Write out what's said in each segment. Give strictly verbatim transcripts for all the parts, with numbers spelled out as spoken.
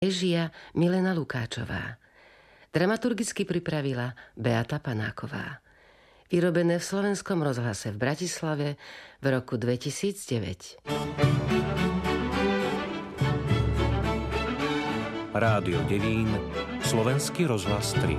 Režia Milena Lukáčová. Dramaturgicky pripravila Beata Panáková. Vyrobené v Slovenskom rozhlase v Bratislave v roku dvetisícdeväť. Rádio Devín, Slovenský rozhlas tri.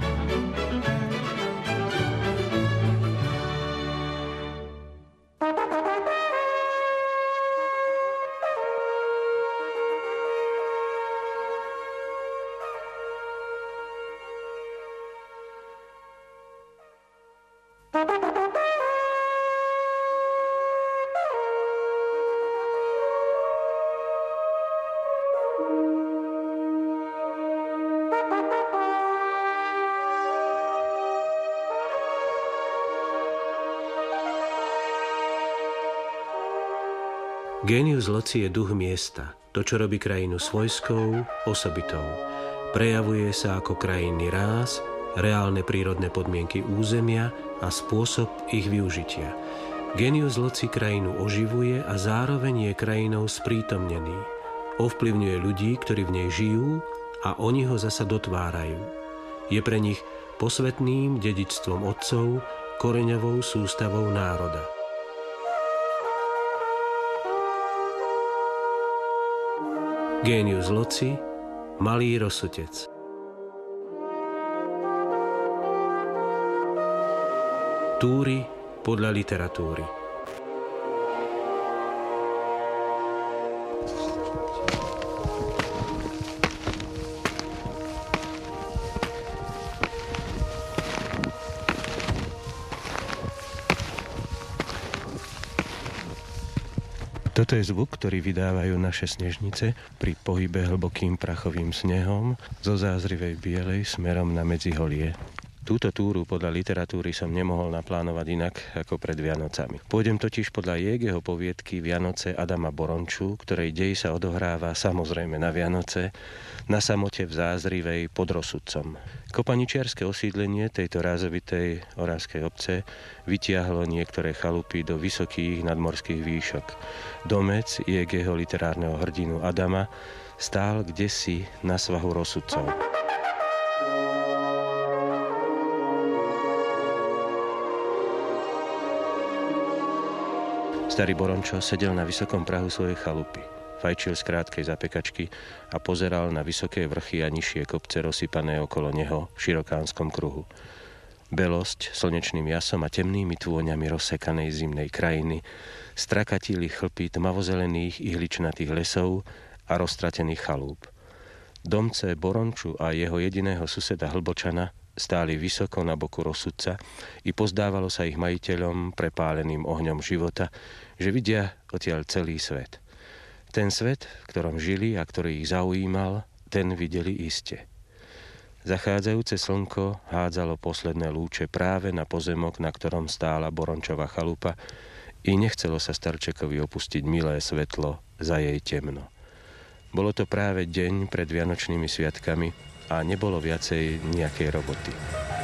Génius loci je duch miesta, to, čo robí krajinu svojskou, osobitou. Prejavuje sa ako krajinný ráz, reálne prírodné podmienky územia a spôsob ich využitia. Génius loci krajinu oživuje a zároveň je krajinou sprítomnený. Ovplyvňuje ľudí, ktorí v nej žijú a oni ho zasa dotvárajú. Je pre nich posvetným dedičstvom otcov, koreňovou sústavou národa. Génius loci, malý rozsutec. Túry podľa literatúry. Toto je zvuk, ktorý vydávajú naše snežnice pri pohybe hlbokým prachovým snehom zo zázrivej bielej smerom na Medziholie. Túto túru podľa literatúry som nemohol naplánovať inak ako pred Vianocami. Pôjdem totiž podľa Jégeho poviedky Vianoce Adama Boronču, ktorej dej sa odohráva samozrejme na Vianoce, na samote v zázrivej pod Rozsudcom. Kopaničiarske osídlenie tejto rázovitej oravskej obce vytiahlo niektoré chalupy do vysokých nadmorských výšok. Domec Jégeho literárneho hrdinu Adama stál kdesi na svahu Rozsudcov. Starý Borončo sedel na vysokom prahu svojej chalupy, fajčil z krátkej zapekačky a pozeral na vysoké vrchy a nižšie kopce rozsypané okolo neho v širokánskom kruhu. Belosť slnečným jasom a temnými tôňami rozsekanej zimnej krajiny strakatili chlpy tmavozelených ihličnatých lesov a roztratených chalúp. Domce Boronču a jeho jediného suseda Hlbočana stáli vysoko na boku Rozsudca i pozdávalo sa ich majiteľom prepáleným ohňom života, že vidia odtiaľ celý svet. Ten svet, v ktorom žili a ktorý ich zaujímal, ten videli iste. Zachádzajúce slnko hádzalo posledné lúče práve na pozemok, na ktorom stála Borončova chalupa, i nechcelo sa starčekovi opustiť milé svetlo za jej temno. Bolo to práve deň pred Vianočnými sviatkami a nebolo viacej nejakej roboty.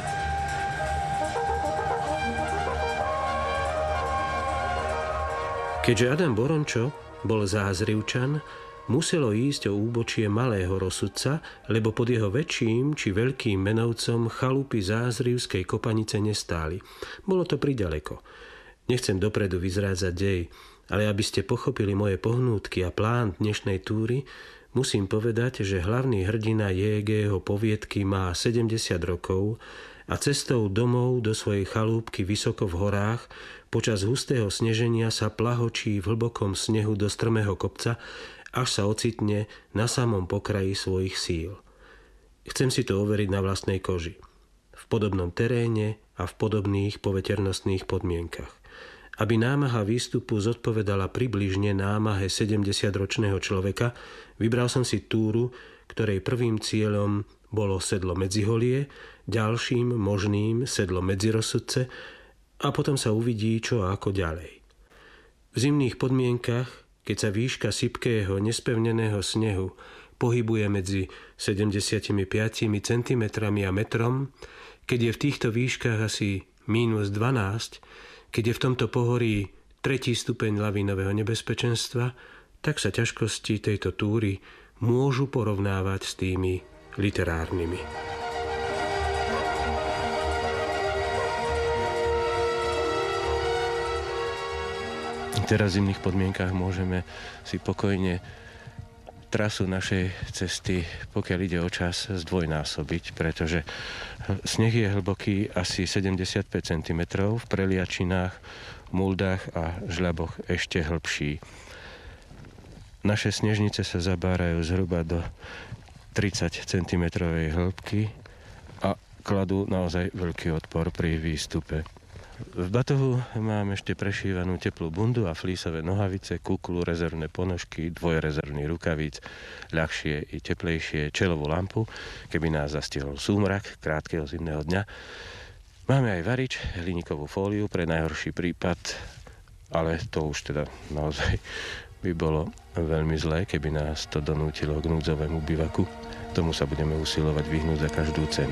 Keďže Adam Borončo bol zázrivčan, muselo ísť o úbočie malého Rozsudca, lebo pod jeho väčším či veľkým menovcom chalupy zázrivskej kopanice nestáli. Bolo to priďaleko. Nechcem dopredu vyzrádzať dej, ale aby ste pochopili moje pohnútky a plán dnešnej túry, musím povedať, že hlavný hrdina Jégeho poviedky má sedemdesiat rokov a cestou domov do svojej chalúbky vysoko v horách počas hustého sneženia sa plahočí v hlbokom snehu do strmého kopca, až sa ocitne na samom pokraji svojich síl. Chcem si to overiť na vlastnej koži. V podobnom teréne a v podobných poveternostných podmienkach. Aby námaha výstupu zodpovedala približne námahe sedemdesiatročného človeka, vybral som si túru, ktorej prvým cieľom bolo sedlo Medziholie, ďalším možným sedlo Medzirozsudce a potom sa uvidí, čo a ako ďalej. V zimných podmienkach, keď sa výška sypkého, nespevneného snehu pohybuje medzi sedemdesiatpäť centimetrami a metrom, keď je v týchto výškach asi mínus dvanásť, keď je v tomto pohorí tretí stupeň lavínového nebezpečenstva, tak sa ťažkosti tejto túry môžu porovnávať s tými literárnymi. Teraz v zimných podmienkach môžeme si pokojne trasu našej cesty, pokiaľ ide o čas, zdvojnásobiť, pretože sneh je hlboký asi sedemdesiatpäť centimetrov, v preliačinách, muldách a žľaboch ešte hlbší. Naše snežnice sa zabárajú zhruba do tridsať centimetrovej hĺbky a kladú naozaj veľký odpor pri výstupe. V batohu mám ešte prešívanú teplú bundu a flísové nohavice, kuklu, rezervné ponožky, dvojrezervný rukavíc, ľahšie i teplejšie čelovú lampu, keby nás zastihol súmrak krátkeho zimného dňa. Máme aj varič, hliníkovú fóliu pre najhorší prípad, ale to už teda naozaj by bolo veľmi zlé, keby nás to donútilo k núdzovému bivaku. Tomu sa budeme usilovať vyhnúť za každú cenu.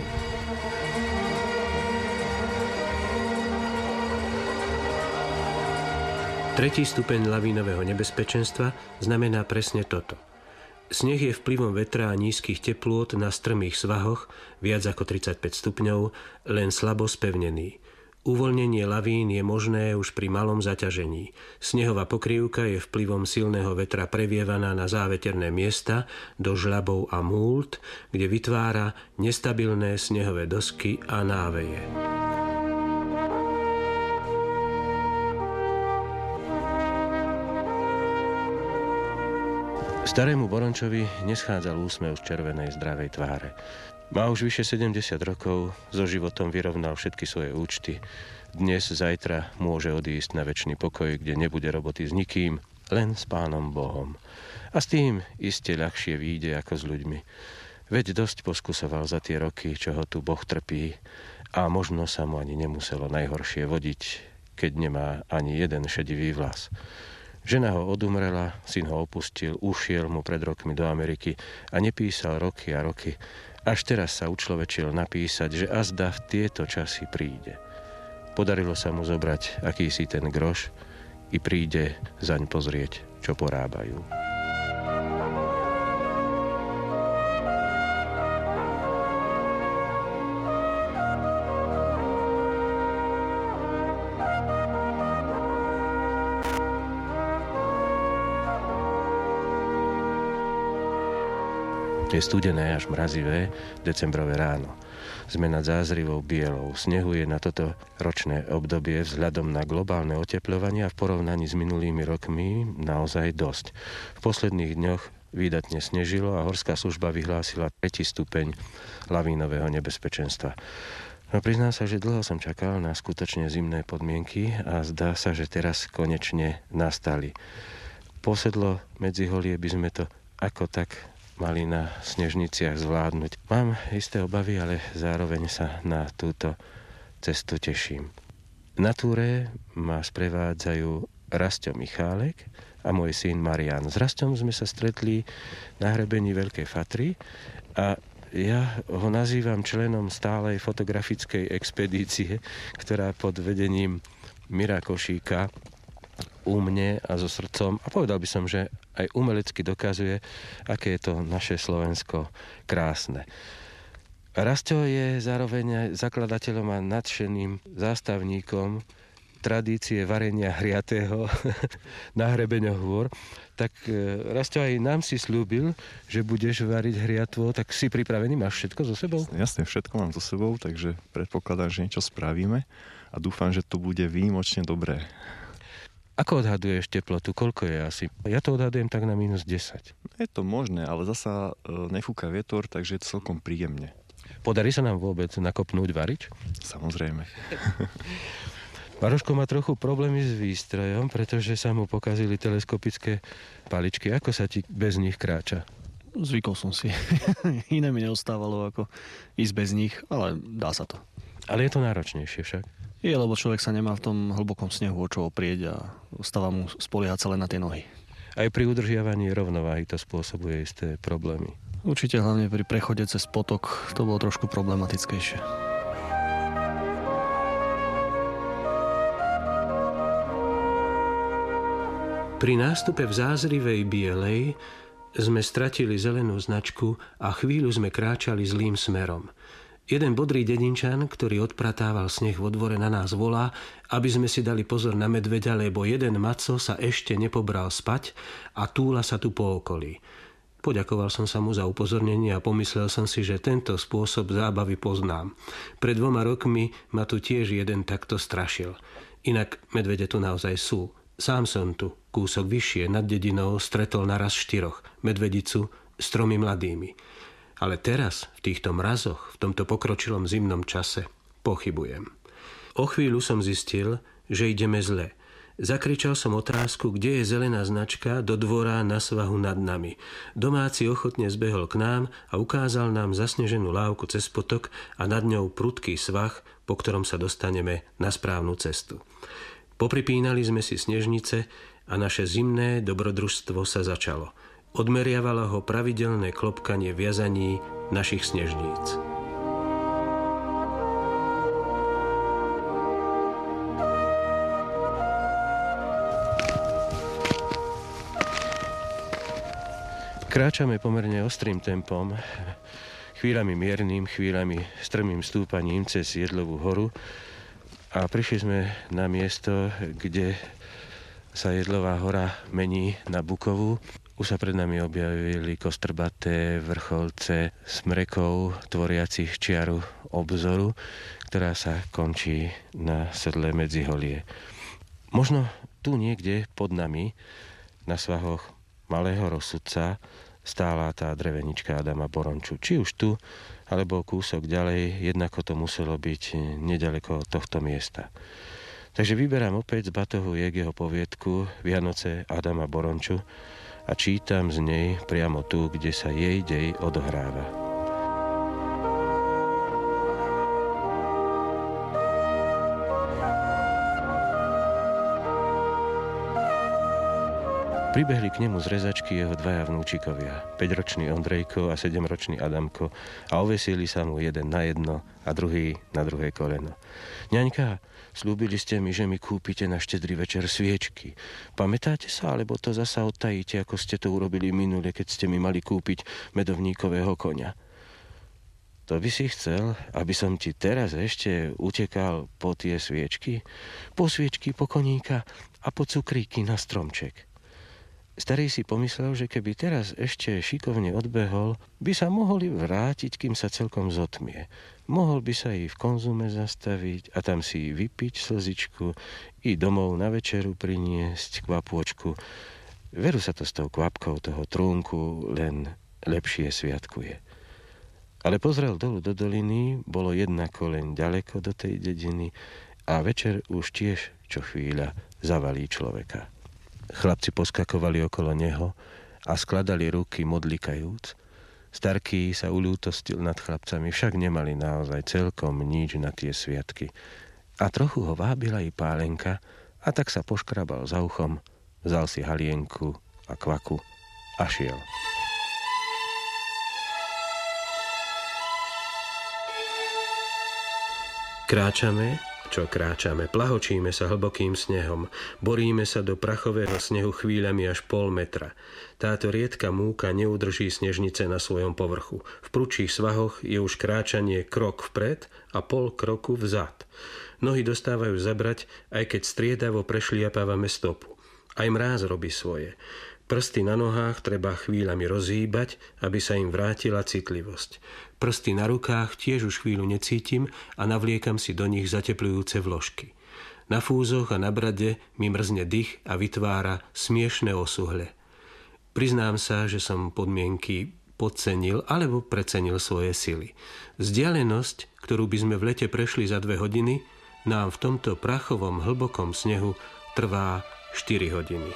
Tretí stupeň lavínového nebezpečenstva znamená presne toto. Sneh je vplyvom vetra a nízkych teplôt na strmých svahoch, viac ako tridsaťpäť stupňov, len slabo spevnený. Uvoľnenie lavín je možné už pri malom zaťažení. Snehová pokrývka je vplyvom silného vetra previevaná na záveterné miesta, do žľabov a múld, kde vytvára nestabilné snehové dosky a náveje. Starému Borončovi neschádzal úsmev z červenej zdravej tváre. Má už vyše sedemdesiat rokov, so životom vyrovnal všetky svoje účty. Dnes, zajtra môže odísť na večný pokoj, kde nebude roboty s nikým, len s Pánom Bohom. A s tým iste ľahšie vyjde ako s ľuďmi. Veď dosť poskusoval za tie roky, čo ho tu Boh trpí, a možno sa mu ani nemuselo najhoršie vodiť, keď nemá ani jeden šedivý vlas. Žena ho odumrela, syn ho opustil, ušiel mu pred rokmi do Ameriky a nepísal roky a roky. Až teraz sa učlovečil napísať, že azda v tieto časy príde. Podarilo sa mu zobrať akýsi ten groš i príde zaň pozrieť, čo porábajú. Je studené až mrazivé decembrové ráno. Sme nad zázrivou bielou. Snehu je na toto ročné obdobie vzhľadom na globálne otepľovanie a v porovnaní s minulými rokmi naozaj dosť. V posledných dňoch výdatne snežilo a horská služba vyhlásila tretí stupeň lavínového nebezpečenstva. No priznám sa, že dlho som čakal na skutočne zimné podmienky a zdá sa, že teraz konečne nastali. Posedlo medziholie by sme to ako tak mali na snežniciach zvládnuť. Mám isté obavy, ale zároveň sa na túto cestu teším. Na túre ma sprevádzajú Rasťo Michálek a môj syn Marián. S Rasťom sme sa stretli na hrebení Veľkej Fatry a ja ho nazývam členom stálej fotografickej expedície, ktorá pod vedením Mira Košíka u mne a so srdcom, a povedal by som, že aj umelecky dokazuje, aké je to naše Slovensko krásne. Rasťo je zároveň zakladateľom a nadšeným zástavníkom tradície varenia hriatého na hrebeňoch hôr. Tak Rasťo, aj nám si slúbil, že budeš variť hriatvo, tak si pripravený? Máš všetko so sebou? Jasne, všetko mám so sebou, takže predpokladám, že niečo spravíme a dúfam, že to bude výnimočne dobré. Ako odhaduješ teplotu? Koľko je asi? Ja to odhadujem tak na mínus desať. Je to možné, ale zasa nefúka vietor, takže je to celkom príjemne. Podarí sa nám vôbec nakopnúť varič? Samozrejme. Maroško má trochu problémy s výstrojom, pretože sa mu pokazili teleskopické paličky. Ako sa ti bez nich kráča? Zvykol som si. Iné mi neostávalo ako ísť bez nich, ale dá sa to. Ale je to náročnejšie však. Je, lebo človek sa nemá v tom hlbokom snehu o čo oprieť a stáva mu spoliehať sa len na tie nohy. Aj pri udržiavaní rovnováhy to spôsobuje isté problémy. Určite hlavne pri prechode cez potok to bolo trošku problematickejšie. Pri nástupe v zázrivej bielej sme stratili zelenú značku a chvíľu sme kráčali zlým smerom. Jeden bodrý dedinčan, ktorý odpratával sneh vo dvore, na nás volá, aby sme si dali pozor na medveďa, lebo jeden maco sa ešte nepobral spať a túla sa tu po okolí. Poďakoval som sa mu za upozornenie a pomyslel som si, že tento spôsob zábavy poznám. Pred dvoma rokmi ma tu tiež jeden takto strašil. Inak medvede tu naozaj sú. Sám som tu, kúsok vyššie, nad dedinou, stretol naraz štyroch, medvedicu s tromi mladými. Ale teraz, v týchto mrazoch, v tomto pokročilom zimnom čase, pochybujem. O chvíľu som zistil, že ideme zle. Zakričal som otrásku, kde je zelená značka, do dvora na svahu nad nami. Domáci ochotne zbehol k nám a ukázal nám zasneženú lávku cez potok a nad ňou prudký svah, po ktorom sa dostaneme na správnu cestu. Popripínali sme si snežnice a naše zimné dobrodružstvo sa začalo. Odmeriavalo ho pravidelné klopkanie viazaní našich snežníc. Kráčame pomerne ostrým tempom, chvíľami miernym, chvíľami strmým stúpaním cez Jedlovú horu. A prišli sme na miesto, kde sa Jedlová hora mení na Bukovú. Už sa pred nami objavili kostrbaté vrcholce smrekov tvoriacich čiaru obzoru, ktorá sa končí na sedle Medziholie. Možno tu niekde pod nami, na svahoch Malého Rosudca, stála tá drevenička Adama Boronču. Či už tu, alebo kúsok ďalej, jednako to muselo byť nedaleko tohto miesta. Takže vyberám opäť z batohu jeho poviedku Vianoce Adama Boronču a čítam z nej priamo tu, kde sa jej dej odohráva. Pribehli k nemu z rezačky jeho dvaja vnúčikovia, päťročný Ondrejko a sedemročný Adamko, a ovesili sa mu jeden na jedno a druhý na druhé koleno. Ňaňka, slúbili ste mi, že mi kúpite na štedrý večer sviečky. Pamätáte sa, alebo to zasa odtajíte, ako ste to urobili minule, keď ste mi mali kúpiť medovníkového koňa? To by si chcel, aby som ti teraz ešte utekal po tie sviečky? Po sviečky, po koníka a po cukríky na stromček. Starý si pomyslel, že keby teraz ešte šikovne odbehol, by sa mohli vrátiť, kým sa celkom zotmie. Mohol by sa i v konzume zastaviť a tam si vypiť slzičku i domov na večeru priniesť kvapôčku. Veru sa to s tou kvapkou toho trúnku len lepšie sviatkuje. Ale pozrel dolu do doliny, bolo jedna koleň ďaleko do tej dediny a večer už tiež čo chvíľa zavalí človeka. Chlapci poskakovali okolo neho a skladali ruky modlikajúc. Starký sa uľútostil nad chlapcami, však nemali naozaj celkom nič na tie sviatky. A trochu ho vábila i pálenka, a tak sa poškrabal za uchom, vzal si halienku a kvaku a šiel. Kráčame, čo kráčame, plahočíme sa hlbokým snehom, boríme sa do prachového snehu chvíľami až pol metra. Táto riedka múka neudrží snežnice na svojom povrchu. V prudších svahoch je už kráčanie krok vpred a pol kroku vzad. Nohy dostávajú zabrať, aj keď striedavo prešliapávame stopu. Aj mráz robí svoje. Prsty na nohách treba chvíľami rozhýbať, aby sa im vrátila citlivosť. Prsty na rukách tiež už chvíľu necítim a navliekam si do nich zateplujúce vložky. Na fúzoch a na brade mi mrzne dych a vytvára smiešné osuhle. Priznám sa, že som podmienky podcenil alebo precenil svoje sily. Vzdialenosť, ktorú by sme v lete prešli za dve hodiny, nám v tomto prachovom hlbokom snehu trvá štyri hodiny.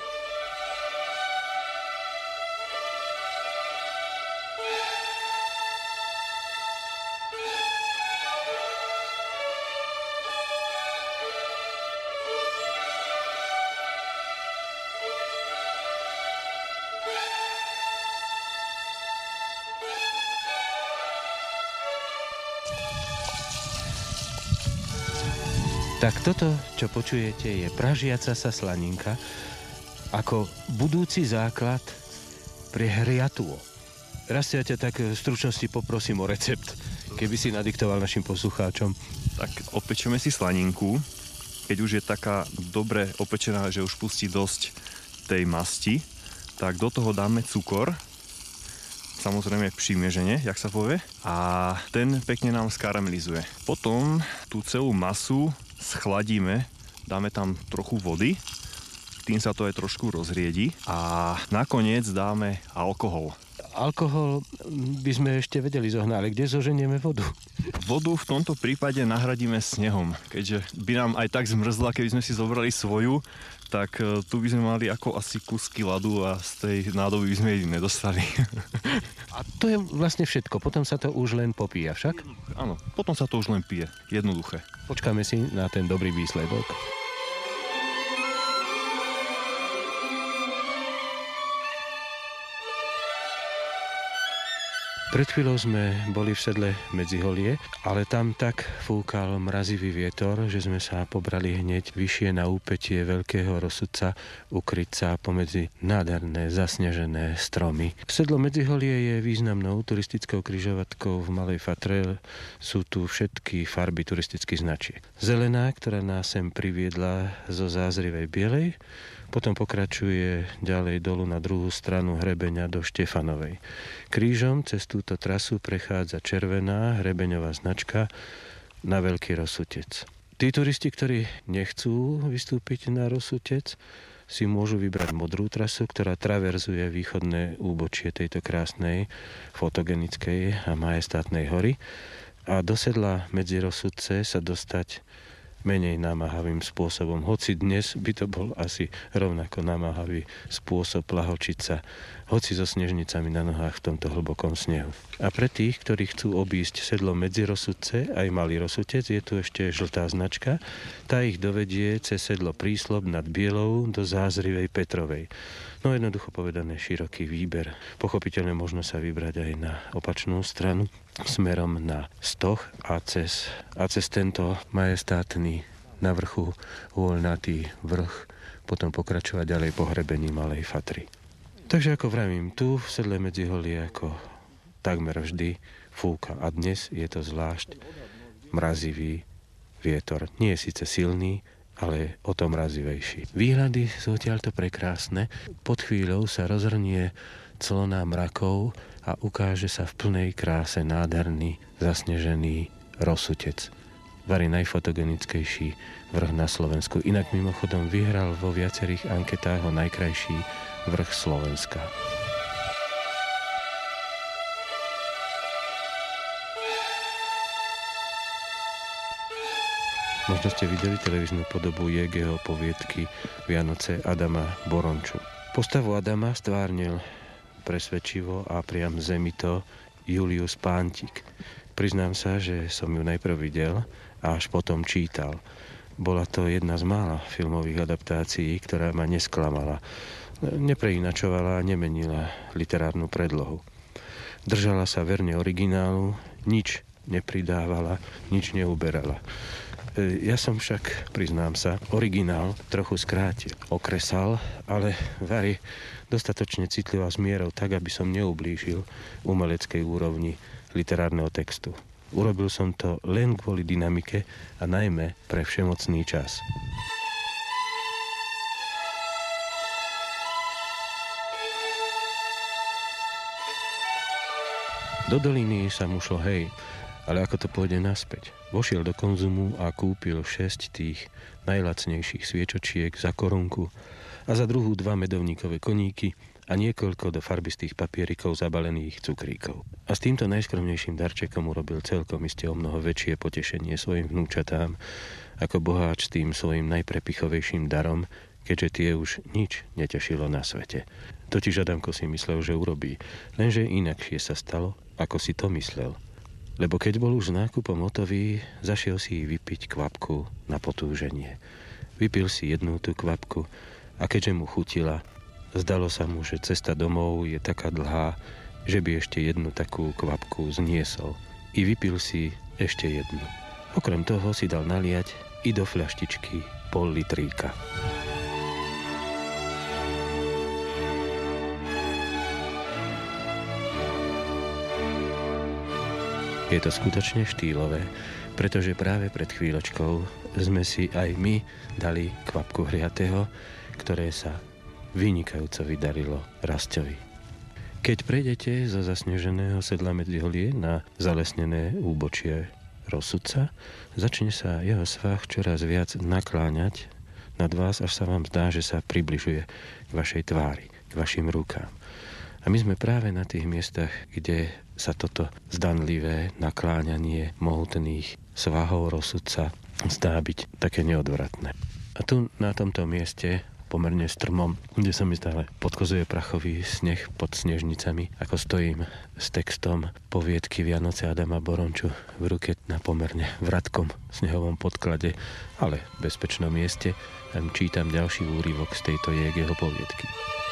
Tak toto, čo počujete, je pražiaca sa slaninka ako budúci základ prehriatuo. Raz ja ťa tak v stručnosti poprosím o recept, keby si nadiktoval našim poslucháčom. Tak opečeme si slaninku. Keď už je taká dobre opečená, že už pustí dosť tej masti, tak do toho dáme cukor. Samozrejme primiežene, jak sa povie. A ten pekne nám skaramelizuje. Potom tú celú masu schladíme, dáme tam trochu vody, tým sa to aj trošku rozriedi a nakoniec dáme alkohol. Alkohol by sme ešte vedeli zohnať, ale kde zoženieme vodu? Vodu v tomto prípade nahradíme snehom. Keďže by nám aj tak zmrzla, keby sme si zobrali svoju, tak tu by sme mali ako asi kusky ľadu a z tej nádoby by sme jej nedostali. A to je vlastne všetko, potom sa to už len popíja však? Áno, potom sa to už len pije, jednoduché. Počkáme si na ten dobrý výsledok. Pred chvíľou sme boli v sedle Medziholie, ale tam tak fúkal mrazivý vietor, že sme sa pobrali hneď vyššie na úpätie Veľkého Rosudca, ukryť sa pomedzi nádherné zasnežené stromy. Sedlo Medziholie je významnou turistickou križovatkou v Malej Fatre. Sú tu všetky farby turistických značiek. Zelená, ktorá nás sem priviedla zo Zázrivej Bielej, potom pokračuje ďalej dolu na druhú stranu hrebeňa do Štefanovej. Krížom cez túto trasu prechádza červená hrebeňová značka na Veľký Rosutec. Tí turisti, ktorí nechcú vystúpiť na Rosutec, si môžu vybrať modrú trasu, ktorá traverzuje východné úbočie tejto krásnej, fotogenickej a majestátnej hory. A do sedla Medzirosudce sa dostať menej namáhavým spôsobom. Hoci dnes by to bol asi rovnako namáhavý spôsob plahočiť sa, hoci so snežnicami na nohách v tomto hlbokom snehu. A pre tých, ktorí chcú obísť sedlo Medzirosudce, aj Malý Rosutec, je tu ešte žltá značka. Tá ich dovedie cez sedlo Príslob nad Bielou do Zázrivej Petrovej. No jednoducho povedané, široký výber. Pochopiteľne možno sa vybrať aj na opačnú stranu, smerom na Stoch a cez, a cez tento majestátny na vrchu voľnatý vrch potom pokračovať ďalej po hrebení Malej Fatry. Takže ako vravím, tu v sedle Medziholie ako takmer vždy fúka a dnes je to zvlášť mrazivý vietor. Nie je síce silný, ale o to mrazivejší. Výhľady sú odtiaľto prekrásne. Pod chvíľou sa rozhrnie clona mrakov a ukáže sa v plnej kráse nádherný, zasnežený Rosutec. Vari najfotogenickejší vrch na Slovensku. Inak mimochodom vyhral vo viacerých anketách o najkrajší vrch Slovenska. Možno ste videli televíznu podobu Jegeho poviedky Vianoce Adama Boronču. Postavu Adama stvárnil presvedčivo a priam zemito Julius Pántik. Priznám sa, že som ju najprv videl a až potom čítal. Bola to jedna z mála filmových adaptácií, ktorá ma nesklamala. Nepreinačovala a nemenila literárnu predlohu. Držala sa verne originálu, nič nepridávala, nič neuberala. Ja som však, priznám sa, originál trochu skrátil, okresal, ale vari dostatočne citlivá s mierou tak, aby som neublížil umeleckej úrovni literárneho textu. Urobil som to len kvôli dynamike a najmä pre všemocný čas. Do doliny sa mu šlo hej, ale ako to pôjde naspäť? Vošiel do Konzumu a kúpil šesť tých najlacnejších sviečočiek za korunku a za druhú dva medovníkové koníky a niekoľko do farbistých papierikov zabalených cukríkov. A s týmto najskromnejším darčekom urobil celkom iste o mnoho väčšie potešenie svojim vnúčatám ako boháč s tým svojim najprepichovejším darom, keďže tie už nič netešilo na svete. Totiž Adamko si myslel, že urobí, lenže inakšie sa stalo, ako si to myslel. Lebo keď bol už s nákupom hotový, zašiel si vypiť kvapku na potúženie. Vypil si jednu tú kvapku a keďže mu chutila, zdalo sa mu, že cesta domov je taká dlhá, že by ešte jednu takú kvapku zniesol. I vypil si ešte jednu. Okrem toho si dal naliať i do fľaštičky pol litríka. Je to skutočne štýlové, pretože práve pred chvíľočkou sme si aj my dali kvapku hriatého, ktoré sa vynikajúco vydarilo Rasťovi. Keď prejdete zo zasneženého sedla Medziholie na zalesnené úbočie Rozsudca, začne sa jeho svah čoraz viac nakláňať nad vás, až sa vám zdá, že sa približuje k vašej tvári, k vašim rukám. A my sme práve na tých miestach, kde sa toto zdanlivé nakláňanie mohutných svahov Rozsudca zdá byť také neodvratné. A tu na tomto mieste, pomerne strmom, kde sa mi stále podkozuje prachový sneh pod snežnicami, ako stojím s textom poviedky Vianoce Adama Boronču v ruke na pomerne vratkom snehovom podklade, ale v bezpečnom mieste, tam čítam ďalší úryvok z tejto jeho poviedky.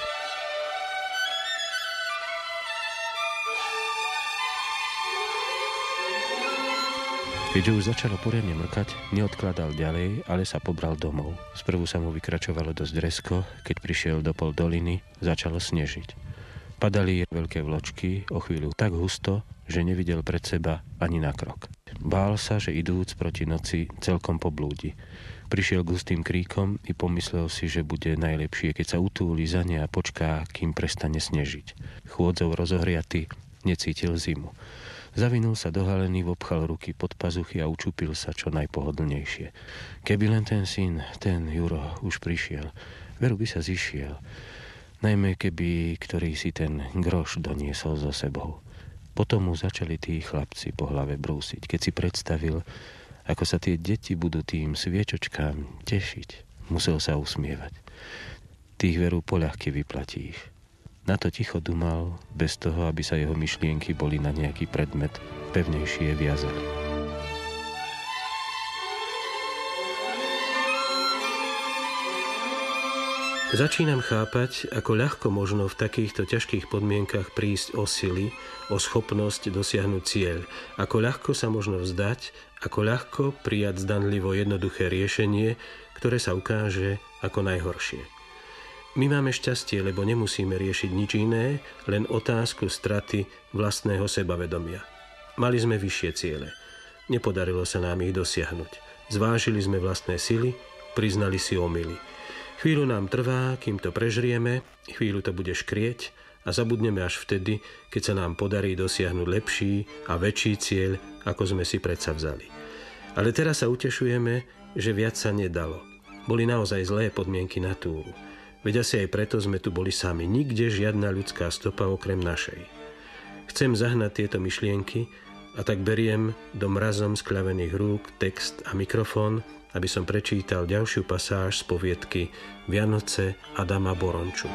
Keďže už začalo poriadne mrkať, neodkladal ďalej, ale sa pobral domov. Sprvu sa mu vykračovalo dosť rezko, keď prišiel do pol doliny, začalo snežiť. Padali veľké vločky, o chvíľu tak husto, že nevidel pred seba ani na krok. Bál sa, že idúc proti noci celkom poblúdi. Prišiel k hustým kríkom i pomyslel si, že bude najlepšie, keď sa utúli za ne a počká, kým prestane snežiť. Chôdzou rozohriaty necítil zimu. Zavinul sa do haleny, obchal ruky pod pazuchy a učupil sa čo najpohodlnejšie. Keby len ten syn, ten Juro, už prišiel, veru by sa zišiel. Najmä keby ktorý si ten groš doniesol so sebou. Potom mu začali tí chlapci po hlave brúsiť, keď si predstavil, ako sa tie deti budú tým sviečočkám tešiť. Musel sa usmievať. Tých veru poľahky vyplatíš. Na to ticho dumal, bez toho, aby sa jeho myšlienky boli na nejaký predmet pevnejšie viazali. Začínam chápať, ako ľahko možno v takýchto ťažkých podmienkach prísť o sily, o schopnosť dosiahnuť cieľ. Ako ľahko sa možno vzdať, ako ľahko prijať zdanlivo jednoduché riešenie, ktoré sa ukáže ako najhoršie. My máme šťastie, lebo nemusíme riešiť nič iné, len otázku straty vlastného sebavedomia. Mali sme vyššie ciele. Nepodarilo sa nám ich dosiahnuť. Zvážili sme vlastné sily, priznali si omyly. Chvíľu nám trvá, kým to prežrieme, chvíľu to bude škrieť a zabudneme až vtedy, keď sa nám podarí dosiahnuť lepší a väčší cieľ, ako sme si predsa vzali. Ale teraz sa utešujeme, že viac sa nedalo. Boli naozaj zlé podmienky na túru. Veď asi aj preto sme tu boli sami. Nikde žiadna ľudská stopa okrem našej. Chcem zahnať tieto myšlienky a tak beriem do mrazom skľavených rúk text a mikrofón, aby som prečítal ďalšiu pasáž z poviedky Vianoce Adama Boronču.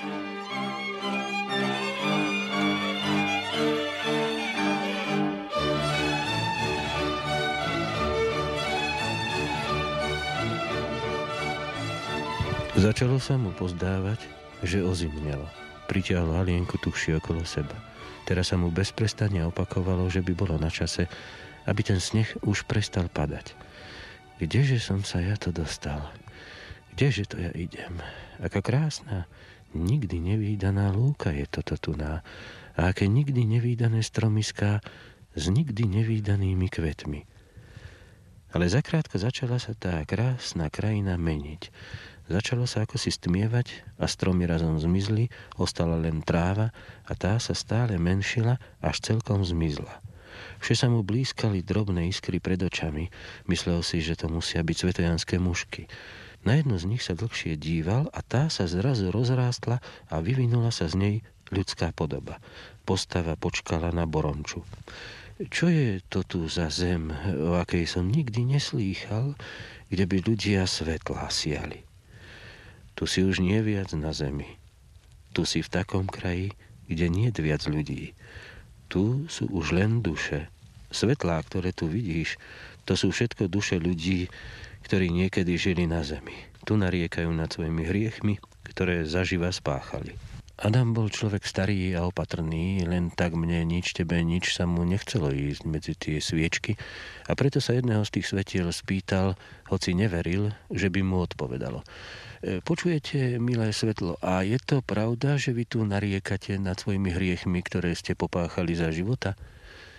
Začalo sa mu pozdávať, že ozimnelo. Pritiahol halienku tuhšie okolo seba. Teraz sa mu bez prestania opakovalo, že by bolo na čase, aby ten sneh už prestal padať. Kdeže som sa ja to dostal? Kdeže to ja idem? Aká krásna, nikdy nevídaná lúka je toto tuná. A aké nikdy nevídané stromiská s nikdy nevídanými kvetmi. Ale zakrátko začala sa tá krásna krajina meniť. Začalo sa ako si stmievať a stromy razom zmizli, ostala len tráva a tá sa stále menšila, až celkom zmizla. Vše sa mu blískali drobné iskry pred očami, myslel si, že to musia byť svetojanské mušky. Na jednu z nich sa dlhšie díval a tá sa zrazu rozrástla a vyvinula sa z nej ľudská podoba. Postava počkala na Boronču. Čo je to tu za zem, o akej som nikdy neslýchal, kde by ľudia svetlá siali? Tu si už nie viac na zemi. Tu si v takom kraji, kde nie je viac ľudí. Tu sú už len duše. Svetlá, ktoré tu vidíš, to sú všetko duše ľudí, ktorí niekedy žili na zemi. Tu nariekajú nad svojimi hriechmi, ktoré zaživa spáchali. Adam bol človek starý a opatrný, len tak mne nič, tebe nič sa mu nechcelo ísť medzi tie sviečky a preto sa jedného z tých svetiel spýtal, hoci neveril, že by mu odpovedalo. Počujete, milé svetlo, a je to pravda, že vy tu nariekate nad svojimi hriechmi, ktoré ste popáchali za života?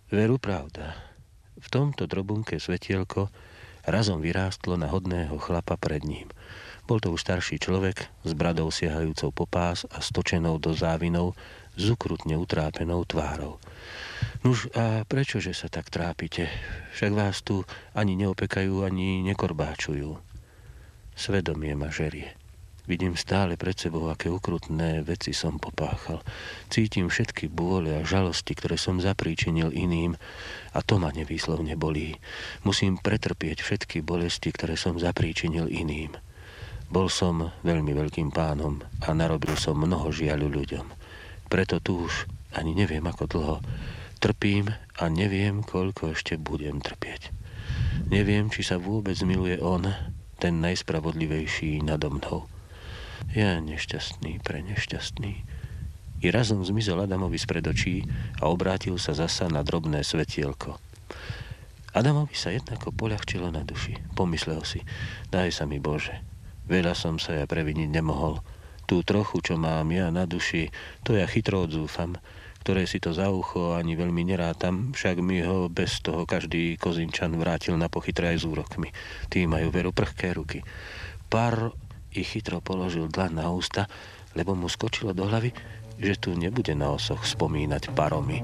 Veru pravda. V tomto drobunké svetielko razom vyrástlo na hodného chlapa pred ním. Bol to už starší človek s bradou siahajúcou po pás a stočenou do závinov s ukrutne utrápenou tvárou. Nuž a prečože sa tak trápite? Však vás tu ani neopekajú, ani nekorbáčujú. Svedomie ma žerie. Vidím stále pred sebou, aké ukrutné veci som popáchal. Cítim všetky bôle a žalosti, ktoré som zapríčinil iným, a to ma nevýslovne bolí. Musím pretrpieť všetky bolesti, ktoré som zapríčinil iným. Bol som veľmi veľkým pánom a narobil som mnoho žiaľu ľuďom. Preto tu už ani neviem, ako dlho trpím a neviem, koľko ešte budem trpieť. Neviem, či sa vôbec miluje on, ten najspravodlivejší nado mnou. Ja nešťastný, prenešťastný. I razom zmizol Adamovi spred očí a obrátil sa zasa na drobné svetielko. Adamovi sa jednako poľahčilo na duši. Pomyslel si, daj sa mi Bože, veľa som sa ja previniť nemohol. Tú trochu, čo mám ja na duši, to ja chytro odzúfam, ktoré si to za ucho ani veľmi nerátam, však mi ho bez toho každý kozinčan vrátil na pochytre aj s úrokmi. Tí majú veru prchké ruky. Pár i chytro položil dlaň na ústa, lebo mu skočilo do hlavy, že tu nebude na osoch spomínať paromy.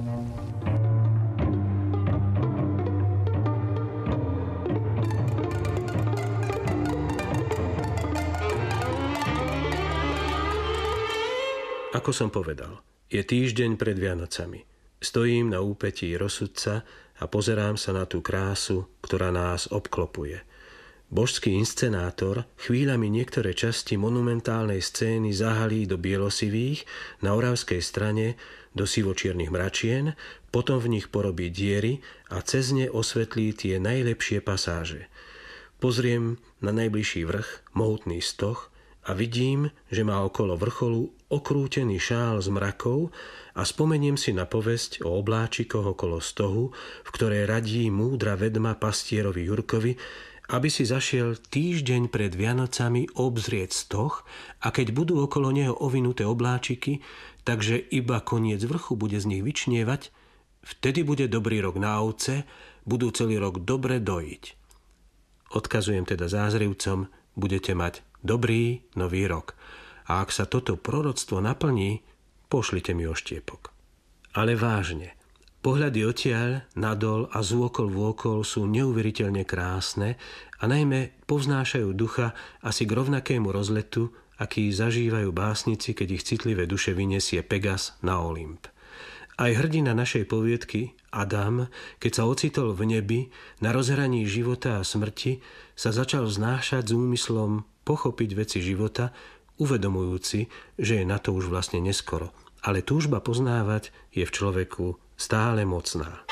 Ako som povedal, je týždeň pred Vianocami. Stojím na úpetí rozsudca a pozerám sa na tú krásu, ktorá nás obklopuje. Božský inscenátor chvíľami niektoré časti monumentálnej scény zahalí do bielosivých, na oravskej strane do sivočiernych mračien, potom v nich porobí diery a cez ne osvetlí tie najlepšie pasáže. Pozriem na najbližší vrch, mohutný stoh, a vidím, že má okolo vrcholu okrútený šál z mrakov a spomeniem si na povesť o obláčikoch okolo stohu, v ktorej radí múdra vedma pastierovi Jurkovi, aby si zašiel týždeň pred Vianocami obzrieť stoh, a keď budú okolo neho ovinuté obláčiky, takže iba koniec vrchu bude z nich vyčnievať, vtedy bude dobrý rok na ovce, budú celý rok dobre dojiť. Odkazujem teda zázrivcom, budete mať dobrý nový rok. A ak sa toto proroctvo naplní, pošlite mi oštiepok. Ale vážne, pohľady odtiaľ, nadol a zôkol vôkol sú neuveriteľne krásne a najmä povznášajú ducha asi k rovnakému rozletu, aký zažívajú básnici, keď ich citlivé duše vyniesie Pegas na Olymp. Aj hrdina našej poviedky, Adam, keď sa ocitol v nebi, na rozhraní života a smrti, sa začal vznášať s úmyslom pochopiť veci života, uvedomujúci, že je na to už vlastne neskoro. Ale túžba poznávať je v človeku stále mocná.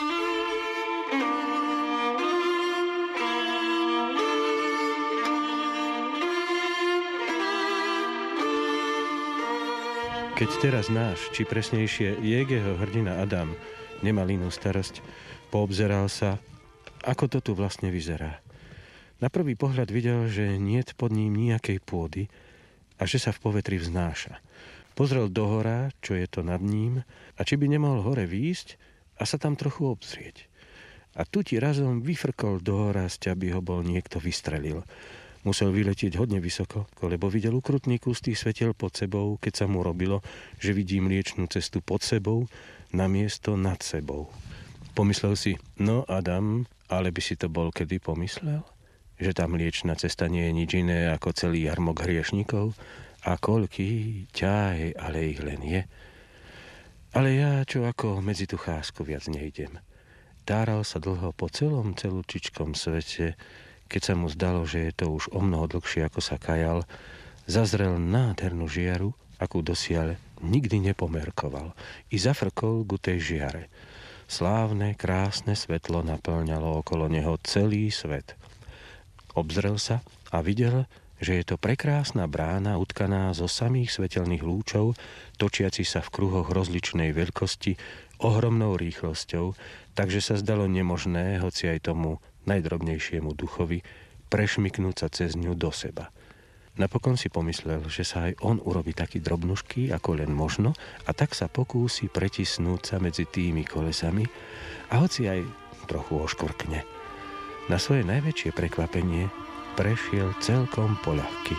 Keď teraz náš, či presnejšie Jégeho hrdina Adam, nemal inú starosť, poobzeral sa, ako to tu vlastne vyzerá. Na prvý pohľad videl, že niet pod ním nejakej pôdy a že sa v povetri vznáša. Pozrel dohora, čo je to nad ním, a či by nemohol hore výjsť a sa tam trochu obzrieť. A tu ti razom vyfrkol dohora, aby ho bol niekto vystrelil. Musel vyletieť hodne vysoko, lebo videl ukrutný kus tých svetiel pod sebou, keď sa mu robilo, že vidí mliečnú cestu pod sebou, namiesto nad sebou. Pomyslel si, no Adam, ale by si to bol kedy pomyslel? Že tá mliečna cesta nie je nič iné ako celý jarmok hriešnikov? A koľký ťaj, ale ich len je. Ale ja, čo ako medzi tú chásku viac nejdem. Táral sa dlho po celom celúčičkom svete, keď sa mu zdalo, že je to už o mnoho dlhšie, ako sa kajal, zazrel nádhernú žiaru, akú dosiaľ nikdy nepomerkoval, i zafrkol ku tej žiare. Slávne, krásne svetlo naplňalo okolo neho celý svet. Obzrel sa a videl, že je to prekrásna brána utkaná zo samých svetelných lúčov, točiaci sa v kruhoch rozličnej veľkosti, ohromnou rýchlosťou, takže sa zdalo nemožné, hoci aj tomu najdrobnejšiemu duchovi, prešmyknúť sa cez ňu do seba. Napokon si pomyslel, že sa aj on urobí taký drobnušký, ako len možno, a tak sa pokúsi pretisnúť sa medzi tými kolesami a hoci aj trochu oškvrkne. Na svoje najväčšie prekvapenie prešiel celkom poľahky.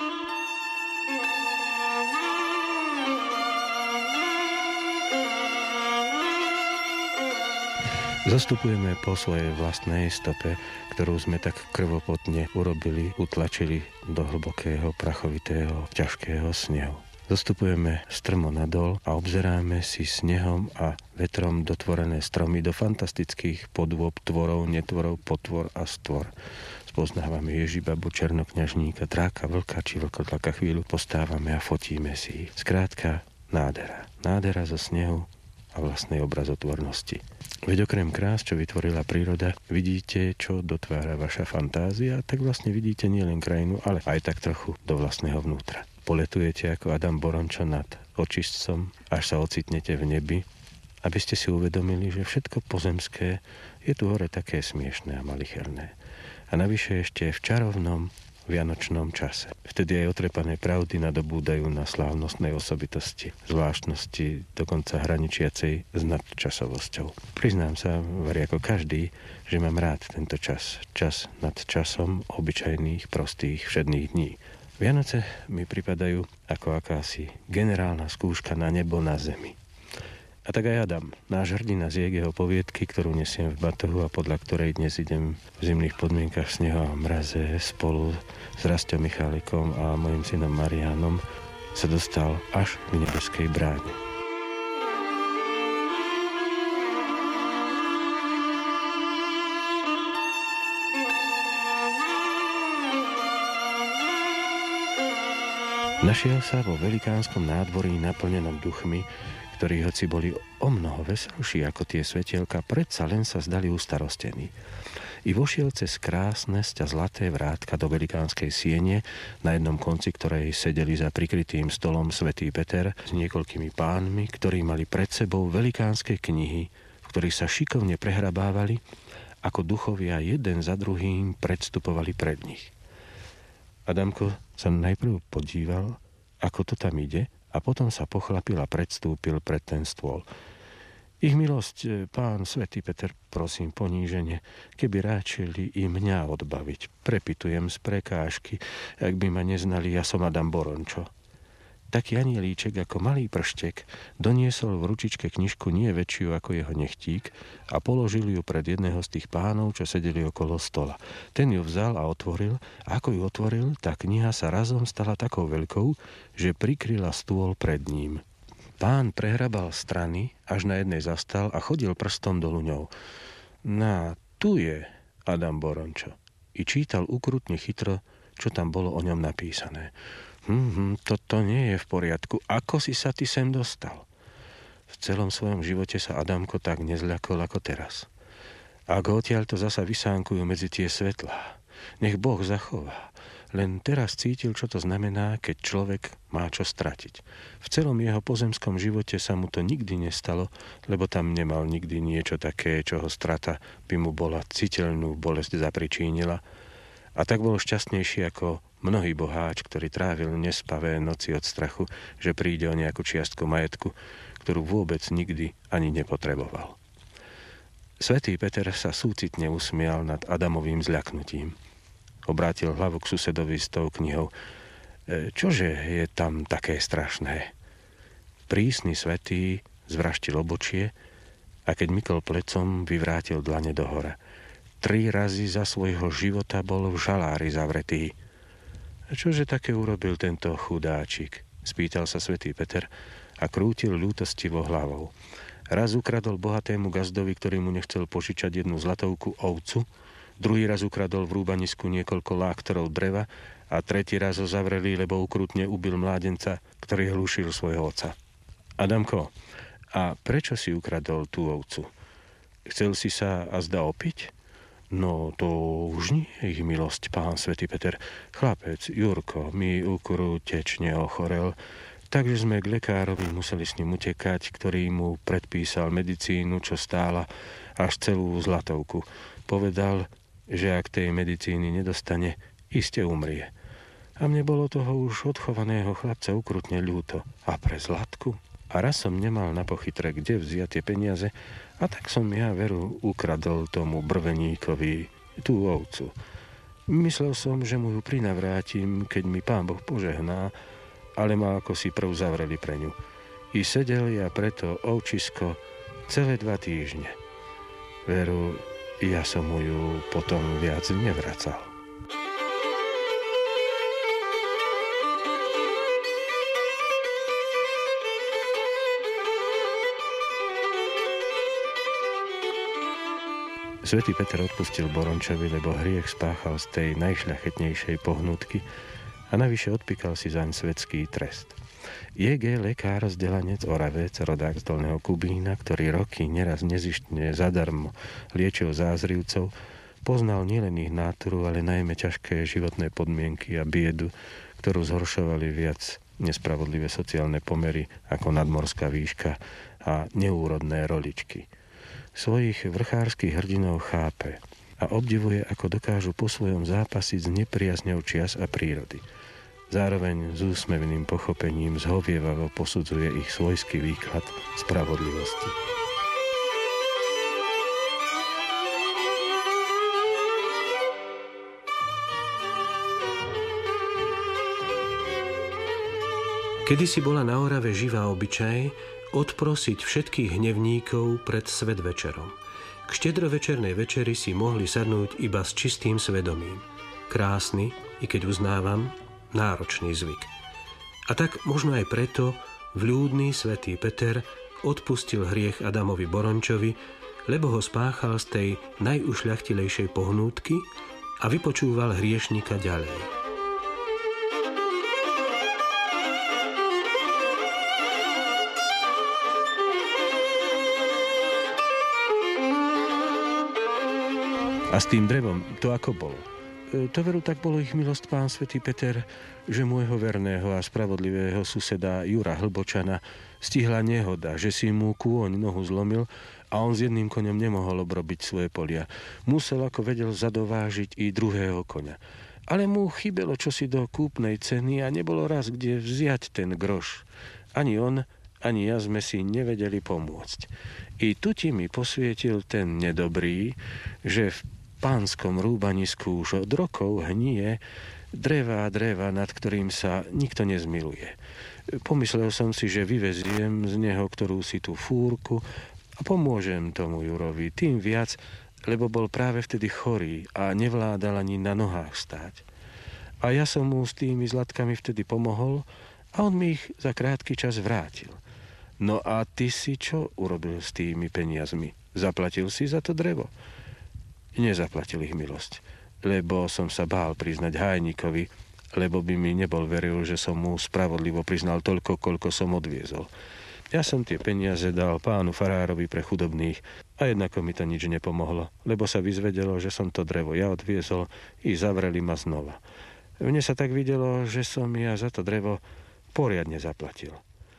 Zostupujeme po svojej vlastnej stope, ktorú sme tak krvopotne urobili, utlačili do hlbokého, prachovitého, ťažkého snehu. Zostupujeme strmo nadol a obzeráme si snehom a vetrom dotvorené stromy do fantastických podôb, tvorov, netvorov, potvor a stvor. Spoznávame Ježibabu, černokňažníka, dráka, vlka či vlkotlaka. Chvíľu postávame a fotíme si. Skrátka, nádhera. Nádhera zo snehu a vlastnej obrazotvornosti. Veď okrem krás, čo vytvorila príroda, vidíte, čo dotvára vaša fantázia, tak vlastne vidíte nielen krajinu, ale aj tak trochu do vlastného vnútra. Poletujete ako Adam Borončo nad očistcom, až sa ocitnete v nebi, aby ste si uvedomili, že všetko pozemské je tu hore také smiešné a malicherné. A navyše ešte v čarovnom vianočnom čase. Vtedy aj otrepané pravdy nadobúdajú na slávnostnej osobitosti, zvláštnosti, dokonca hraničiacej s nadčasovosťou. Priznám sa, verí ako každý, že mám rád tento čas. Čas nad časom obyčajných, prostých, všedných dní. Vianoce mi pripadajú ako akási generálna skúška na nebo na zemi. A tak aj Adam, náš hrdina z jeho poviedky, ktorú nesiem v batohu a podľa ktorej dnes idem v zimných podmienkach snehu a mraze spolu s Rastom Michálikom a mojim synom Mariánom, sa dostal až k nebeskej bráne. Našiel sa vo velikánskom nádvorí naplnenom duchmi, ktorí hoci boli o mnoho veselší ako tie svetielka, predsa len sa zdali ustarostení. I vošiel cez krásne sťa zlaté vrátka do velikánskej siene, na jednom konci ktorej sedeli za prikrytým stolom svätý Peter s niekoľkými pánmi, ktorí mali pred sebou velikánske knihy, v ktorých sa šikovne prehrabávali, ako duchovia jeden za druhým predstupovali pred nich. Adamko sa najprv podíval, ako to tam ide, a potom sa pochlapil a predstúpil pred ten stôl. Ich milosť, pán svätý Peter, prosím ponížene, keby ráčili i mňa odbaviť. Prepitujem z prekážky, ak by ma neznali, ja som Adam Borončo. Taký anielíček ako malý prštek doniesol v ručičke knižku nie väčšiu ako jeho nechtík a položil ju pred jedného z tých pánov, čo sedeli okolo stola. Ten ju vzal a otvoril, a ako ju otvoril, tá kniha sa razom stala takou veľkou, že prikryla stôl pred ním. Pán prehrabal strany, až na jednej zastal a chodil prstom dolu ňou. Na, tu je Adam Borončo. I čítal ukrutne chytro, čo tam bolo o ňom napísané. Hm, toto nie je v poriadku. Ako si sa ty sem dostal? V celom svojom živote sa Adamko tak nezľakol ako teraz. Ak ho odtiaľto zasa vysánkujú medzi tie svetlá, nech Boh zachová. Len teraz cítil, čo to znamená, keď človek má čo stratiť. V celom jeho pozemskom živote sa mu to nikdy nestalo, lebo tam nemal nikdy niečo také, čoho strata by mu bola citeľnú bolesť zapričínila. A tak bol šťastnejší ako mnohý boháč, ktorý trávil nespavé noci od strachu, že príde o nejakú čiastku majetku, ktorú vôbec nikdy ani nepotreboval. Svätý Peter sa súcitne usmial nad Adamovým zľaknutím. Obrátil hlavu k susedovi s tou knihou. E, čože je tam také strašné? Prísny svätý zvraštil obočie a keď mykol plecom, vyvrátil dlane dohora. Tri razy za svojho života bol v žalári zavretý. Čože také urobil tento chudáčik? Spýtal sa svätý Peter a krútil ľútostivo hlavou. Raz ukradol bohatému gazdovi, ktorý mu nechcel požičať jednu zlatovku ovcu, druhý raz ukradol v rúbanisku niekoľko láktorov dreva a tretí raz ho zavreli, lebo ukrutne ubil mládenca, ktorý hlušil svojho otca. Adamko, a prečo si ukradol tú ovcu? Chcel si sa azda opiť? No, to už nie je ich milosť, pán svätý Peter. Chlapec, Jurko, mi ukrutečne ochorel, takže sme k lekárovi museli s ním utekať, ktorý mu predpísal medicínu, čo stála až celú zlatovku. Povedal, že ak tej medicíny nedostane, iste umrie. A mne bolo toho už odchovaného chlapca ukrutne ľúto. A pre Zlatku? A raz som nemal na pochytre, kde vziať tie peniaze, a tak som ja veru ukradol tomu brveníkovi tú ovcu. Myslel som, že mu ju prinavrátim, keď mi Pán Boh požehná, ale ma ako si prv zavreli pre ňu. I sedel ja preto ovčisko celé dva týždne. Veru, ja som mu ju potom viac nevracal. Svätý Peter odpustil Borončovi, lebo hriech spáchal z tej najšľachetnejšej pohnutky a navyše odpíkal si zaň svetský trest. J G lekár, zdelanec, Oravec, rodák z Dolného Kubína, ktorý roky neraz nezištne zadarmo liečil zázrivcov, poznal nielen ich náturu, ale najmä ťažké životné podmienky a biedu, ktorú zhoršovali viac nespravodlivé sociálne pomery ako nadmorská výška a neúrodné roličky. Svojich vrchárskych hrdinov chápe a obdivuje, ako dokážu po svojom zápasiť s nepriazňou čias a prírody. Zároveň s úsmevným pochopením zhovievavo posudzuje ich svojský výklad spravodlivosti. Kedysi bola na Orave živá obyčaj odprosiť všetkých hnevníkov pred svätvečerom. K štedrovečernej večeri si mohli sadnúť iba s čistým svedomím. Krásny, i keď uznávam, náročný zvyk. A tak možno aj preto vľúdny svätý Peter odpustil hriech Adamovi Borončovi, lebo ho spáchal z tej najušľachtilejšej pohnútky a vypočúval hriešnika ďalej. A s tým drevom, to ako bolo? To veru tak bolo ich milosť pán svätý Peter, že môjho verného a spravodlivého suseda Jura Hlbočana stihla nehoda, že si mu kôň nohu zlomil a on s jedným koňom nemohol obrobiť svoje polia. Musel, ako vedel, zadovážiť i druhého koňa. Ale mu chybelo čosi do kúpnej ceny a nebolo raz kde vziať ten groš. Ani on, ani ja sme si nevedeli pomôcť. I tu ti mi posvietil ten nedobrý, že v pánskom rúbanisku už od rokov hnie dreva a dreva, nad ktorým sa nikto nezmiluje. Pomyslel som si, že vyveziem z neho ktorú si tú fúrku a pomôžem tomu Jurovi, tým viac, lebo bol práve vtedy chorý a nevládal ani na nohách stáť. A ja som mu s tými zlatkami vtedy pomohol a on mi ich za krátky čas vrátil. No a ty si čo urobil s tými peniazmi? Zaplatil si za to drevo? Nezaplatil ich milosť, lebo som sa bál priznať hájnikovi, lebo by mi nebol veril, že som mu spravodlivo priznal toľko, koľko som odviezol. Ja som tie peniaze dal pánu farárovi pre chudobných a jednako mi to nič nepomohlo, lebo sa vyzvedelo, že som to drevo ja odviezol i zavreli ma znova. Mne sa tak videlo, že som ja za to drevo poriadne zaplatil.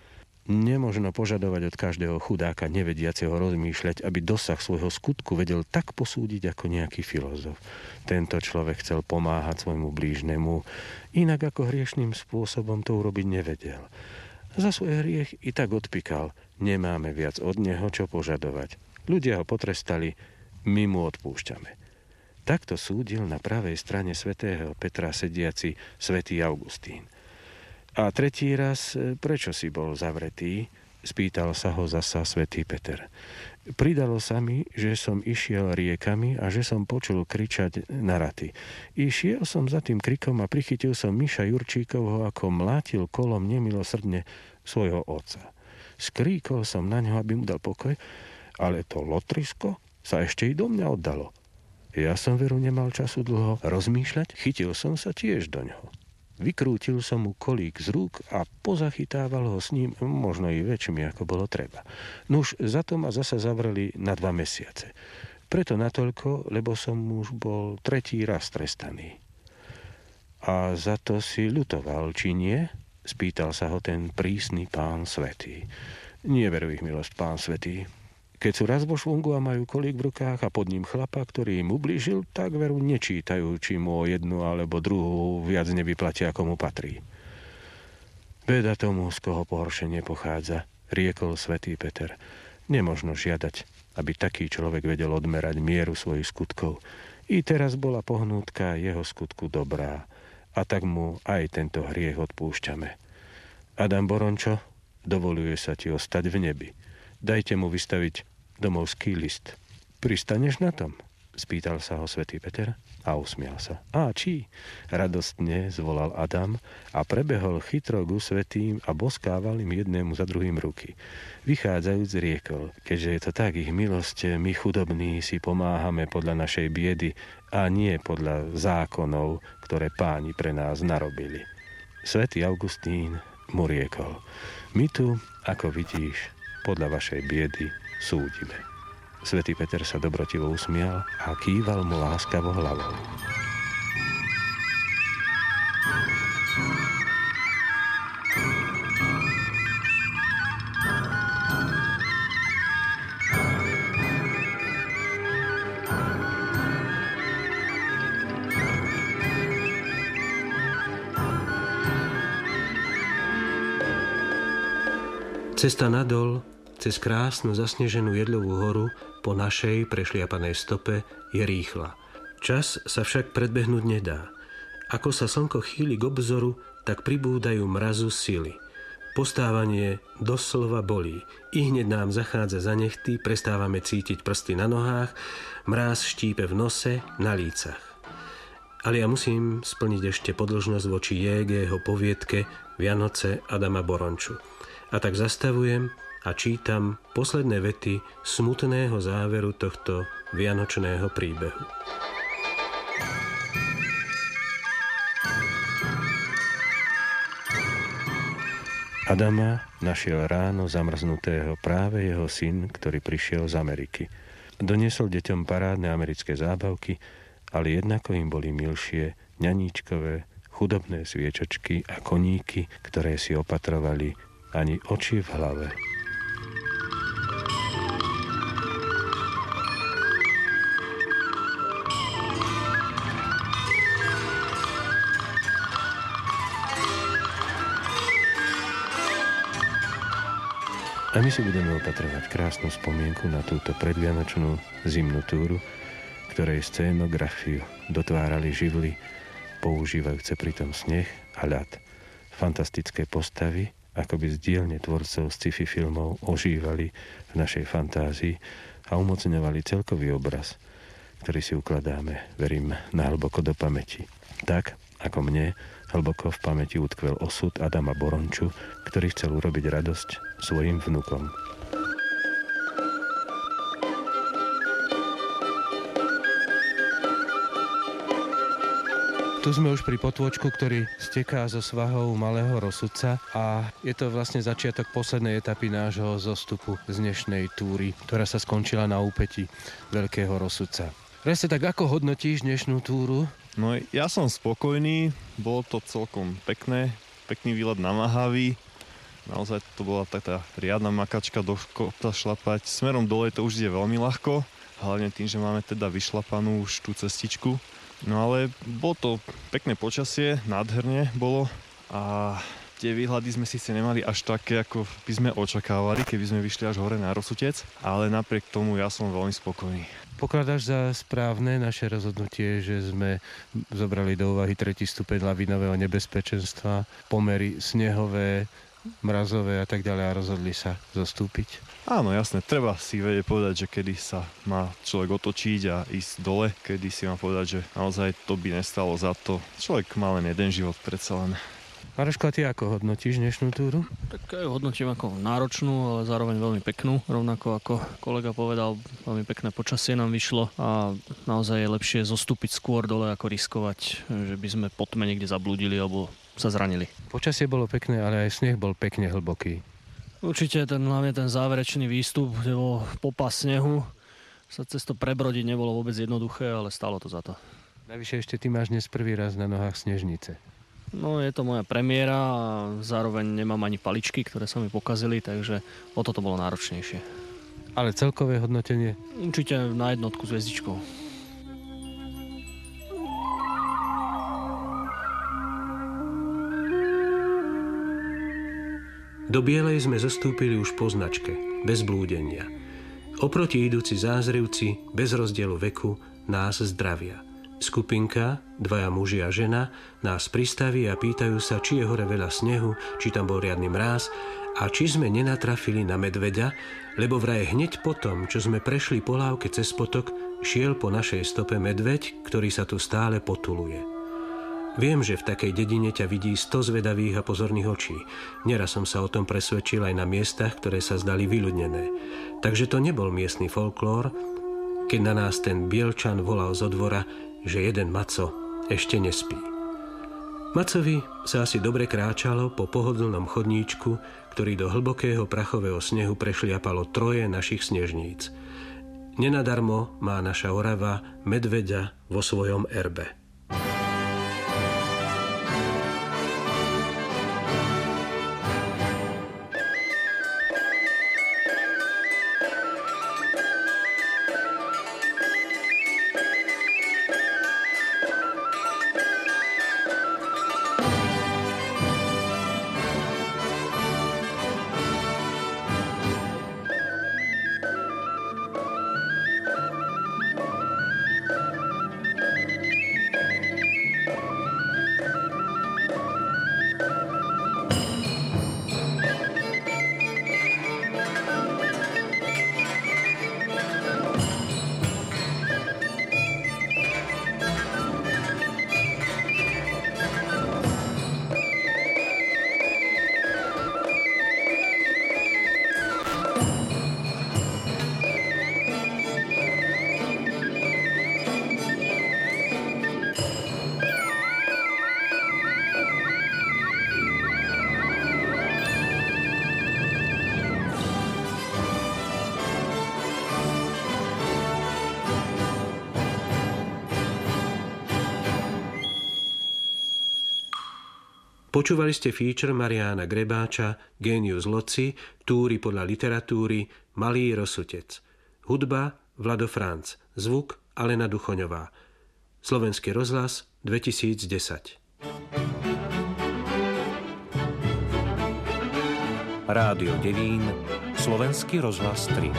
Nemožno požadovať od každého chudáka nevediaceho rozmýšľať, aby dosah svojho skutku vedel tak posúdiť ako nejaký filozof. Tento človek chcel pomáhať svojmu blížnemu, inak ako hriešným spôsobom to urobiť nevedel. Za svoj hriech i tak odpíkal, nemáme viac od neho čo požadovať. Ľudia ho potrestali, my mu odpúšťame. Takto súdil na pravej strane svätého Petra sediaci svätý Augustín. A tretí raz, prečo si bol zavretý? Spýtal sa ho zasa svätý Peter. Pridalo sa mi, že som išiel riekami a že som počul kričať na raty. Išiel som za tým krikom a prichytil som Miša Jurčíkovho, ako mlátil kolom nemilosrdne svojho otca. Skríkol som na ňo, aby mu dal pokoj, ale to lotrisko sa ešte i do mňa oddalo. Ja som veru nemal času dlho rozmýšľať, chytil som sa tiež do ňoho. Vykrútil som mu kolík z rúk a pozachytával ho s ním, možno i väčšmi, ako bolo treba. Nuž, za to ma zasa zavreli na dva mesiace. Preto natoľko, lebo som už bol tretí raz trestaný. A za to si ľutoval, či nie? Spýtal sa ho ten prísny pán svätý. Nie veru ich milosť, pán svätý. Keď sú raz vo švungu a majú kolík v rukách a pod ním chlapa, ktorý im ublížil, tak veru nečítajú, či mu o jednu alebo druhú viac nevyplatia, ako mu patrí. Beda tomu, z koho pohoršenie pochádza, riekol svätý Peter. Nemožno žiadať, aby taký človek vedel odmerať mieru svojich skutkov. I teraz bola pohnútka jeho skutku dobrá, a tak mu aj tento hriech odpúšťame. Adam Borončo, dovoluje sa ti ostať v nebi. Dajte mu vystaviť domovský list. Pristaneš na tom? Spýtal sa ho svätý Peter a usmial sa. Á, čí? Radostne zvolal Adam a prebehol chytro ku svätým a boskával im jednému za druhým ruky. Vychádzajúc riekol, keďže je to tak ich milosť, my chudobní si pomáhame podľa našej biedy a nie podľa zákonov, ktoré páni pre nás narobili. Svätý Augustín mu riekol, my tu, ako vidíš, podľa vašej biedy súdime. Svätý Peter sa dobrotivo usmial a kýval mu láskavo hlavou. Cesta nadol, cez krásnu zasneženú Jedľovú horu, po našej prešliapanej stope je rýchla. Čas sa však predbehnúť nedá. Ako sa slnko chýli k obzoru, tak pribúdajú mrazu sily. Postávanie doslova bolí. I hneď nám zachádza za nechty, prestávame cítiť prsty na nohách, mráz štípe v nose, na lícach. Ale ja musím splniť ešte podĺžnosť voči Jégého poviedke Vianoce Adama Boronču. A tak zastavujem a čítam posledné vety smutného záveru tohto vianočného príbehu. Adama našiel ráno zamrznutého práve jeho syn, ktorý prišiel z Ameriky. Doniesol deťom parádne americké zábavky, ale jednako im boli milšie ňaníčkové, chudobné sviečočky a koníky, ktoré si opatrovali ani oči v hlave. A my si budeme opatrovať krásnu spomienku na túto predvianočnú zimnú túru, ktorej scénografiu dotvárali živly, používajúce pritom sneh a ľad. Fantastické postavy, akoby z dielne tvorcov sci-fi filmov ožívali v našej fantázii a umocňovali celkový obraz, ktorý si ukladáme, verím, nahlboko do pamäti. Tak, ako mne, hlboko v pamäti utkvel osud Adama Boronču, ktorý chcel urobiť radosť svojim vnukom. Tu sme už pri potôčku, ktorý steká zo svahov Malého Rosudca a je to vlastne začiatok poslednej etapy nášho zostupu z dnešnej túry, ktorá sa skončila na úpetí Veľkého Rosudca. Reste, tak ako hodnotíš dnešnú túru? No ja som spokojný, bolo to celkom pekné, pekný výlet na Mahavy. Naozaj to bola taká riadna makačka do kopca šlapať. Smerom dole to už ide veľmi ľahko, hlavne tým, že máme teda vyšlapanú už tú cestičku. No ale bolo to pekné počasie, nádherne bolo a tie výhľady sme síce nemali až také, ako by sme očakávali, keby sme vyšli až hore na Rosutec, ale napriek tomu ja som veľmi spokojný. Pokladáš za správne naše rozhodnutie, že sme zobrali do úvahy tretí stupeň lavinového nebezpečenstva, pomery snehové, mrazové a tak ďalej a rozhodli sa zostúpiť? Áno, jasné, treba si vedieť povedať, že kedy sa má človek otočiť a ísť dole, kedy si má povedať, že naozaj to by nestalo za to. Človek má len jeden život predsa len. Maroško, a ty ako hodnotíš dnešnú túru? Tak ja ju hodnotím ako náročnú, ale zároveň veľmi peknú. Rovnako ako kolega povedal, veľmi pekné počasie nám vyšlo a naozaj je lepšie zostúpiť skôr dole, ako riskovať, že by sme po tme niekde zablúdili alebo sa zranili. Počasie bolo pekné, ale aj sneh bol pekne hlboký. Určite ten, hlavne ten záverečný výstup, kde bol popas snehu, sa cez to prebrodiť nebolo vôbec jednoduché, ale stálo to za to. Navyše ešte ty máš dnes prvý raz na nohách snežnice. No je to moja premiéra a zároveň nemám ani paličky, ktoré sa mi pokazili, takže o toto bolo náročnejšie. Ale celkové hodnotenie? Určite na jednotku s hviezdičkou. Do Bielej sme zostúpili už po značke, bez blúdenia. Oproti idúci Zázrivci, bez rozdielu veku, nás zdravia. Skupinka, dvaja muži a žena, nás pristaví a pýtajú sa, či je hore veľa snehu, či tam bol riadny mráz a či sme nenatrafili na medveďa, lebo vraj hneď potom, čo sme prešli po lávke cez potok, šiel po našej stope medveď, ktorý sa tu stále potuluje. Viem, že v takej dedine ťa vidí sto zvedavých a pozorných očí. Neraz som sa o tom presvedčil aj na miestach, ktoré sa zdali vyľudnené. Takže to nebol miestny folklór, keď na nás ten Bielčan volal zo dvora, že jeden Maco ešte nespí. Macovi sa asi dobre kráčalo po pohodlnom chodníčku, ktorý do hlbokého prachového snehu prešliapalo troje našich snežníc. Nenadarmo má naša Orava medveďa vo svojom erbe. Počúvali ste feature Mariána Grebáča, Génius loci, Túry podľa literatúry, Malý Rosutec. Hudba Vlado Franc, zvuk Alena Duchoňová. Slovenský rozhlas dvetisícdesať. Rádio Devín, Slovenský rozhlas tri.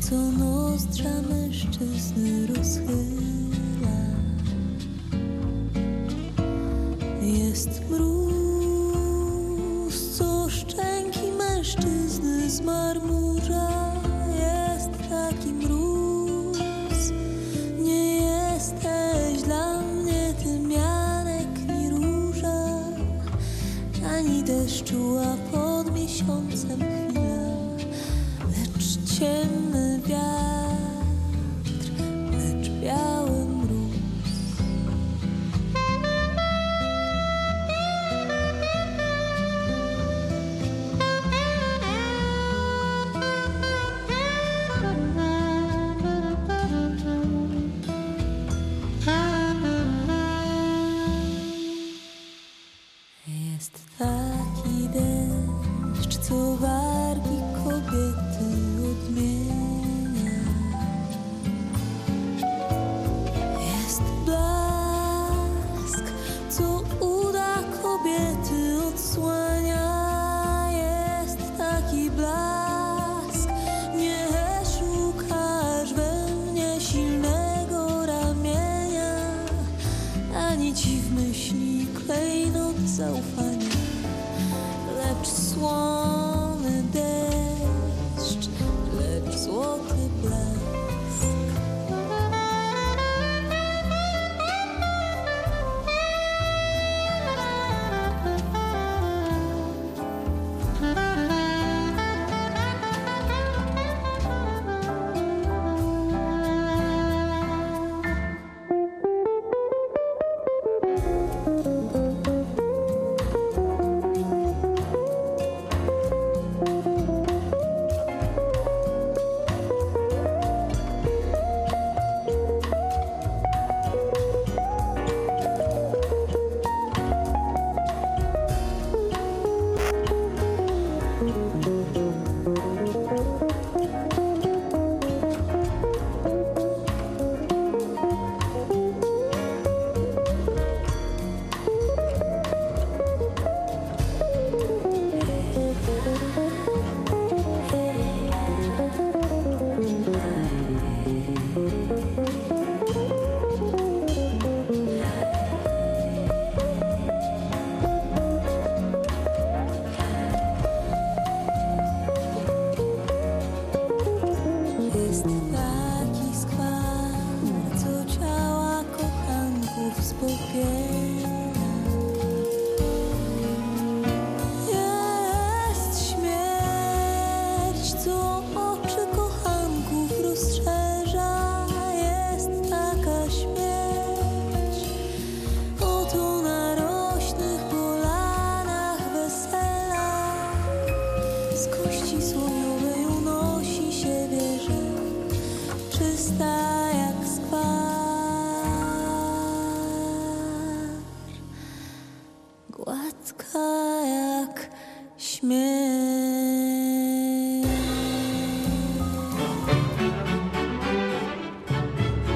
co nozdrza mężczyzny rozchyla. Jest mróz, co szczęki mężczyzny zmarmurza. Jest taki mróz, nie jesteś dla mnie tym janek ni róża, ani deszczu, a pod miesiącem chwila, lecz ciemny wiatr, lecz biały mróz. Jest taki deszcz, co wargi kobiety odmienia. Jest blask, co uda kobiety odsłania. Jest taki blask, nie szukasz we mnie silnego ramienia, ani ci w myśli klejnot zaufania, lecz słony deszcz, lecz złoty blask. Jest